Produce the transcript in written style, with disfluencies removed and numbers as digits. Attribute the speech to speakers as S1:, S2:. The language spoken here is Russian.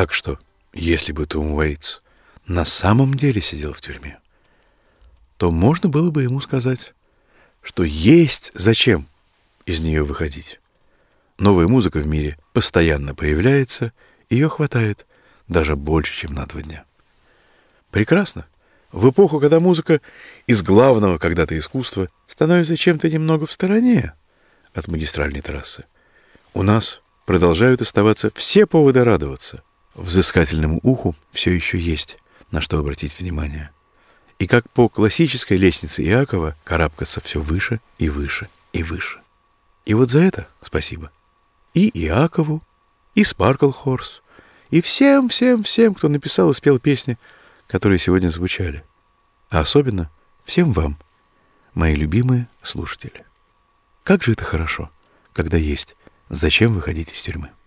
S1: Так что, если бы Том Уэйтс на самом деле сидел в тюрьме, то можно было бы ему сказать, что есть зачем из нее выходить. Новая музыка в мире постоянно появляется, ее хватает даже больше, чем на 2 дня. Прекрасно. В эпоху, когда музыка из главного когда-то искусства становится чем-то немного в стороне от магистральной трассы, у нас продолжают оставаться все поводы радоваться. Взыскательному уху все еще есть на что обратить внимание. И как по классической лестнице Иакова карабкаться все выше и выше и выше. И вот за это спасибо. И Иакову, и Sparkle Horse, и всем, кто написал и спел песни, которые сегодня звучали. А особенно всем вам, мои любимые слушатели. Как же это хорошо, когда есть зачем выходить из тюрьмы.